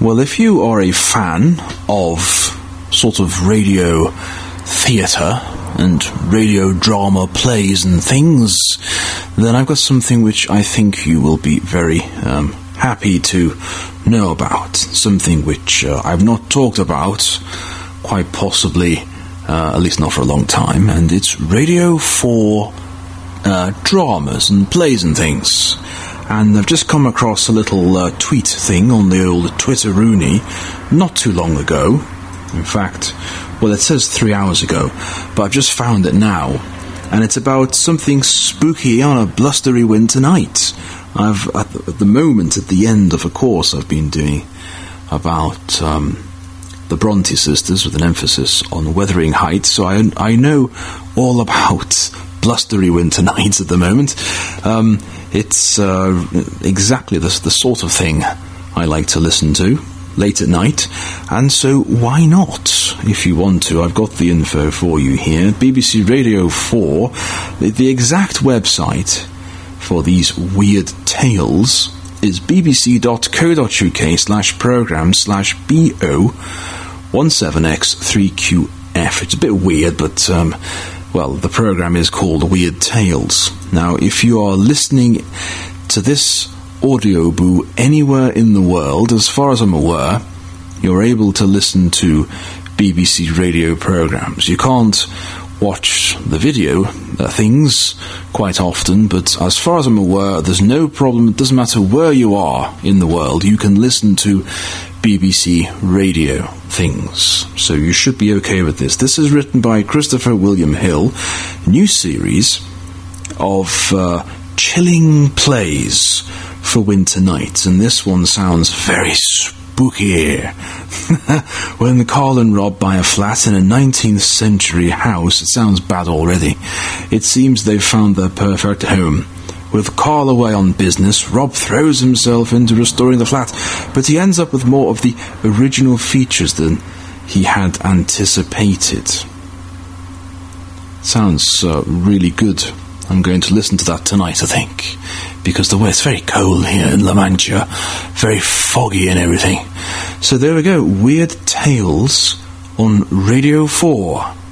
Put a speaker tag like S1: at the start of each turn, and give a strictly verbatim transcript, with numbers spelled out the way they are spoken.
S1: Well, if you are a fan of sort of radio theatre and radio drama plays and things, then I've got something which I think you will be very um, happy to know about. Something which uh, I've not talked about, quite possibly, uh, at least not for a long time, and it's Radio four uh, dramas and plays and things. And I've just come across a little uh, tweet thing on the old Twitter-rooney not too long ago. In fact, well, it says three hours ago, but I've just found it now. And it's about something spooky on a blustery winter night. I've, at the, at the moment, at the end of a course I've been doing about um, the Bronte sisters, with an emphasis on Wuthering Heights, so I, I know all about blustery winter nights at the moment. Um, it's uh, exactly the, the sort of thing I like to listen to late at night, and so why not? If you want to, I've got the info for you here. B B C Radio four, the, the exact website for these weird tales is bbc.co.uk slash program slash bo one seven x three q f. It's a bit weird, but um, well, the program is called Weird Tales. Now, if you are listening to this audio boo anywhere in the world, as far as I'm aware, you're able to listen to B B C radio programs. You can't watch the video uh, things quite often, but as far as I'm aware, there's no problem. It doesn't matter where you are in the world, you can listen to B B C radio things. So you should be okay with this. This is written by Christopher William Hill, new series of uh, chilling plays for winter nights, and this one sounds very spooky. When Carl and Rob buy a flat in a nineteenth century house, it sounds bad already. It seems they've found their perfect home. With Carl away on business, Rob throws himself into restoring the flat, but he ends up with more of the original features than he had anticipated. Sounds uh, really good. I'm going to listen to that tonight, I think, because the way it's very cold here in La Mancha, very foggy and everything. So there we go, Weird Tales on Radio four.